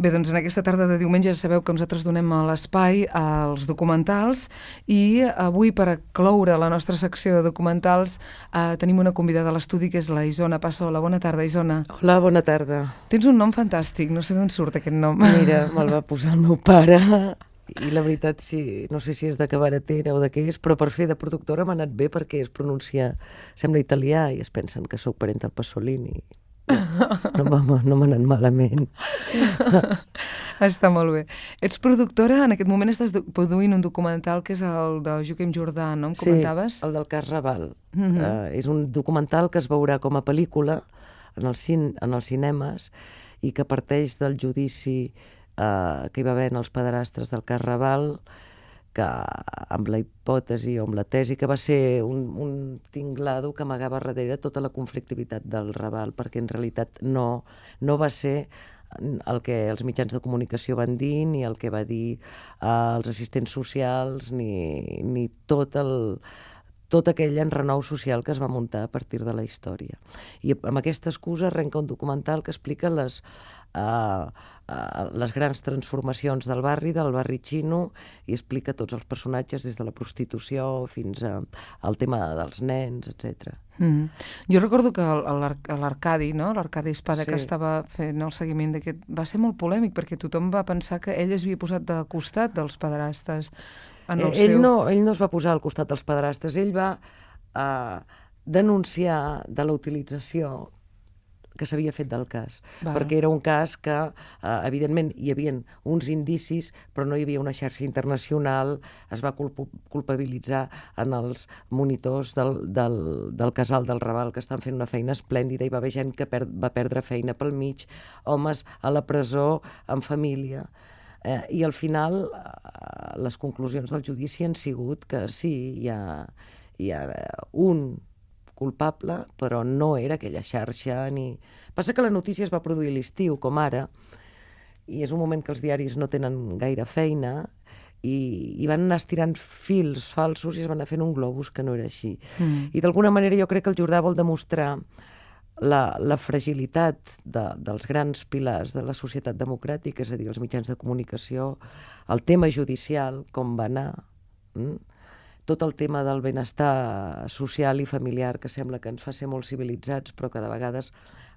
Bé, doncs en aquesta tarda de diumenge ja sabeu que nosaltres donem l'espai als documentals i avui, per cloure la nostra secció de documentals, tenim una convidada a l'estudi que és la Isona Passola. Bona tarda, Isona. Hola, bona tarda. Tens un nom fantàstic, no sé d'on surt aquest nom. Mira, me'l va posar el meu pare i la veritat, sí, no sé si és de cabaretera o de què és, però per fer de productora m'ha anat bé perquè es pronuncia, sembla italià i es pensen que sóc parent del Pasolini. No m'ha anat malament. Està molt bé. Ets productora, en aquest moment estàs produint un documental que és el de Joaquim Jordà, no? Em comentaves? Sí, el del cas Raval. És un documental que es veurà com a pel·lícula en els cinemes i que parteix del judici que hi va haver en els pederastres del cas Raval, que amb la hipòtesi o amb la tesi que va ser un tinglado que amagava darrere tota la conflictivitat del Raval, perquè en realitat no va ser el que els mitjans de comunicació van dir, ni el que va dir els assistents socials, ni tot aquell enrenou social que es va muntar a partir de la història. I amb aquesta excusa arrenca un documental que explica les grans transformacions del barri xino, i explica tots els personatges des de la prostitució fins al tema dels nens, etc. Jo recordo que l'Arcadi, no? L'Arcadi Espada, que estava fent el seguiment d'aquest, va ser molt polèmic perquè tothom va pensar que ell es havia posat de costat dels pederastes. Ell no es va posar al costat dels pederastes, ell va denunciar de la utilització que s'havia fet del cas, perquè era un cas que, evidentment, hi havia uns indicis, però no hi havia una xarxa internacional. Es va culpabilitzar en els monitors del casal del Raval, que estan fent una feina esplèndida, i va haver gent que va perdre feina pel mig, homes a la presó, en família. I al final les conclusions del judici han sigut que sí, hi ha un culpable, però no era aquella xarxa ni... Passa que la notícia es va produir a l'estiu, com ara, i és un moment que els diaris no tenen gaire feina, i van anar estirant fils falsos i es van anar fent un globus que no era així. I d'alguna manera jo crec que el Jordà vol demostrar la fragilitat dels grans pilars de la societat democràtica, és a dir, els mitjans de comunicació, el tema judicial, com va anar, tot el tema del benestar social i familiar, que sembla que ens fa ser molt civilitzats, però que de vegades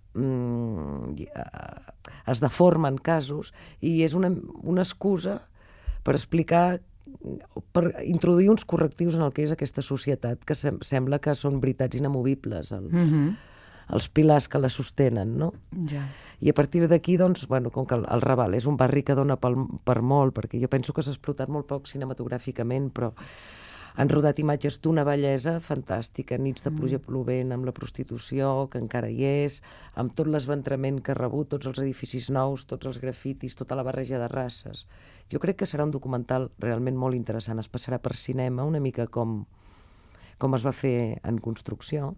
es deformen casos, i és una excusa per explicar, per introduir uns correctius en el que és aquesta societat, que sembla que són veritats inamovibles, els pilars que la sostenen, no? I a partir d'aquí, doncs, com que el Raval és un barri que dona per molt, perquè jo penso que s'ha explotat molt poc cinematogràficament, però han rodat imatges d'una bellesa fantàstica, nits de pluja plovent, amb la prostitució, que encara hi és, amb tot l'esventrament que ha rebut, tots els edificis nous, tots els grafitis, tota la barreja de races. Jo crec que serà un documental realment molt interessant. Es passarà per cinema, una mica com es va fer en construcció,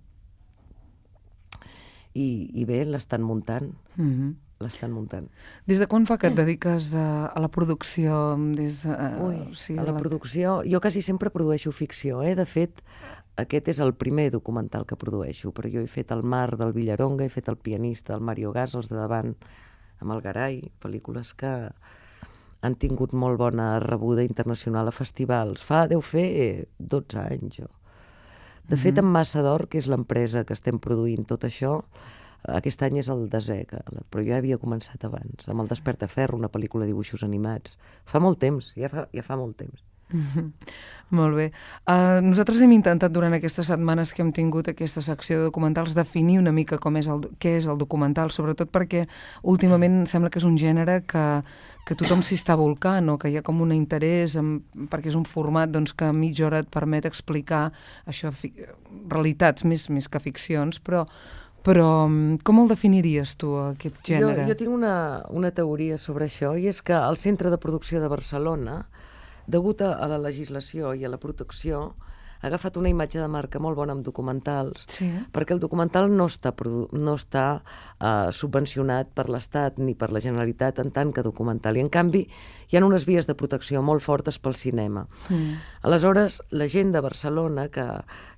i bé, l'estan muntant. L'estan muntant. Des de quan fa que et dediques a la producció? A la producció... Jo quasi sempre produeixo ficció, De fet, aquest és el primer documental que produeixo, però jo he fet El mar del Villaronga, he fet El pianista del Mario Gas, els de davant amb el Garay, pel·lícules que han tingut molt bona rebuda internacional a festivals. Deu fer 12 anys, jo. De fet, en Massa d'Or, que és l'empresa que estem produint tot això, aquest any és el 10è, però jo havia començat abans, amb El Despertaferro, una pel·lícula de dibuixos animats. Fa molt temps, ja fa molt temps. Molt bé. Nosaltres hem intentat durant aquestes setmanes que hem tingut aquesta secció de documentals definir una mica què és el documental, sobretot perquè últimament sembla que és un gènere que tothom s'hi està volcant, o que hi ha com un interès perquè és un format que a mitja hora et permet explicar això, realitats més que ficcions, però com el definiries tu, aquest gènere? Jo tinc una teoria sobre això, i és que el Centre de Producció de Barcelona, degut a la legislació i a la protecció, ha agafat una imatge de marca molt bona amb documentals, perquè el documental no està subvencionat per l'Estat ni per la Generalitat en tant que documental, i en canvi hi ha unes vies de protecció molt fortes pel cinema. Aleshores, la gent de Barcelona, que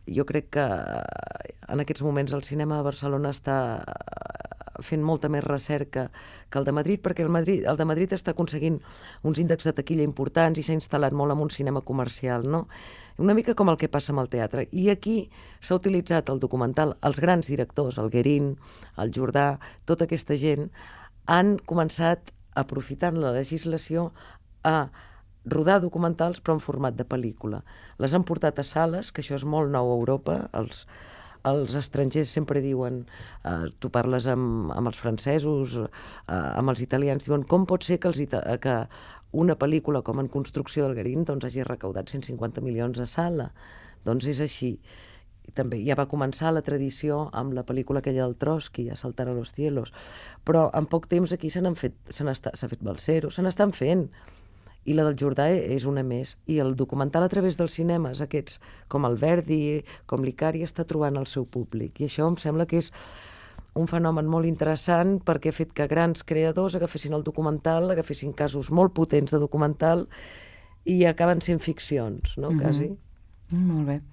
Jo crec que en aquests moments el cinema de Barcelona està fent molta més recerca que el de Madrid, perquè el de Madrid està aconseguint uns índexs de taquilla importants i s'ha instal·lat molt en un cinema comercial, no? Una mica com el que passa amb el teatre. I aquí s'ha utilitzat el documental, els grans directors, el Guérin, el Jordà, tota aquesta gent, han començat, aprofitant la legislació, a rodar documentals però en format de pel·lícula. Les han portat a sales, que això és molt nou a Europa, els estrangers sempre diuen, tu parles amb els francesos, amb els italians, diuen com pot ser que una pel·lícula com En construcció del Garín doncs hagi recaudat 150 milions a sala. Doncs és així. També ja va començar la tradició amb la pel·lícula aquella del Trotsky, A saltar a los cielos, però en poc temps aquí s'ha fet Balsero, se n'estan fent, i la del Jordà és una més, i el documental a través dels cinemes aquests, com el Verdi, com l'Icari, està trobant el seu públic, i això em sembla que és un fenomen molt interessant perquè ha fet que grans creadors agafessin el documental, agafessin casos molt potents de documental i acaben sent ficcions, no? Quasi. Molt bé.